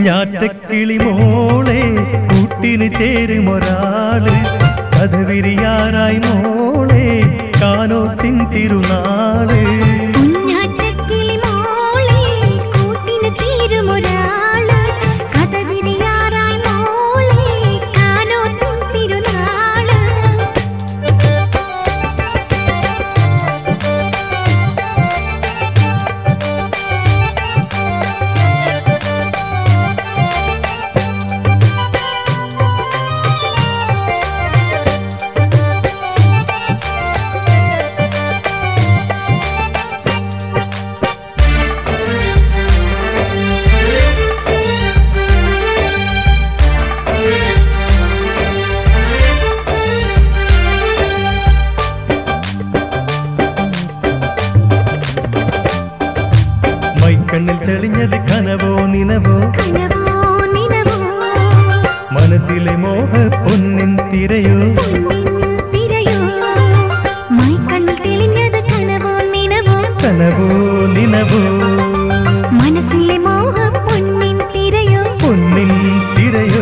കുഞ്ഞാറ്റക്കിളി മോളെ കൂട്ടിന് ചേരുമൊരാള് കഥവിരിയാറായി മോളെ കാനോത്തിൻ തിരുനാള് കുഞ്ഞാറ്റക്കിളി മോളെ കൂട്ടിന് ചേരുമൊരാള് കഥവിരിയാറായി മോളെ കാനോത്തിൻ തിരുനാള് കണ്ണിൽ തെളിഞ്ഞത് കനവോ നിനവോ മനസ്സിലെ മോഹ പൊന്നിൻ തിരയോ കനവോ നിനവോ മനസ്സിലെ മോഹ പൊന്നിൻ തിരയോ പൊന്നിൻ തിരയോ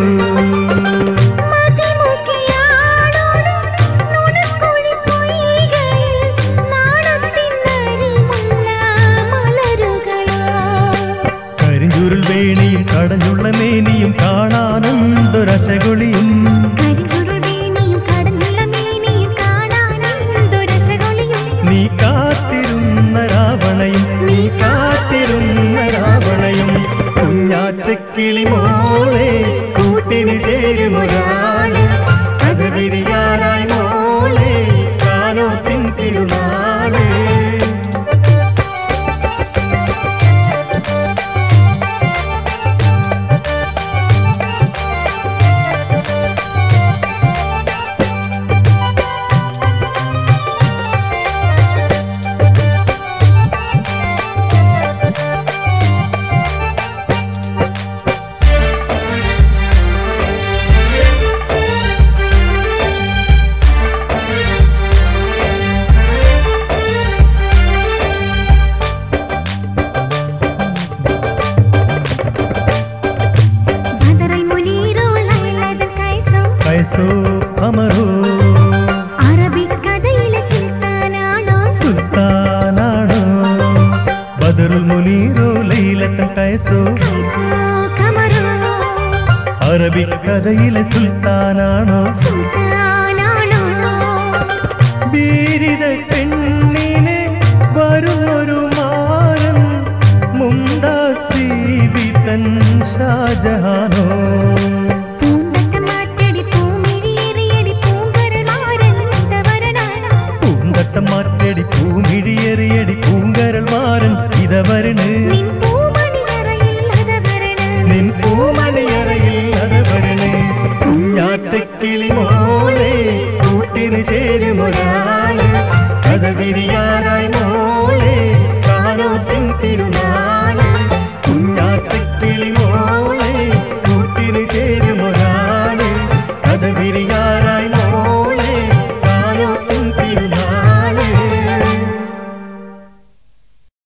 കരിഞ്ചുരുൾ വേണിയും കടഞ്ഞുള്ള മേനിയും കാണാനന്ദൊരശകൊളിയും നീ കാത്തിരുന്ന രാവണയും കുഞ്ഞാറ്റക്കിളി മോളെ കൂട്ടിന് ചേരുമൊരാള് കഥവിരിയാറായി മോളെ കാനോത്തിൻ തിരുനാള് അറബിക്കഥയിലെ സുൽത്താനാണോ ബദറുൽ മുനീറോ ലൈലത്തുൽ കൈസോ അറബിക്കഥയിലെ സുൽത്താനാണോ ബീരിത പെണ്ണിനെ വരുമൊരു മാരൻ മുംതാസ് ബീബി തൻ ഷാജഹാനോ മാറ്റടി പൂമിഴിയേറിയടി പൂങ്കരൽ മാറൻ ഇതവരണ് നിൻ പൂമണിയറയിൽ അതവരണ് കുഞ്ഞാറ്റക്കിളി മോളെ കൂട്ടിന് ചേരുമൊരാള് കഥവിരിയ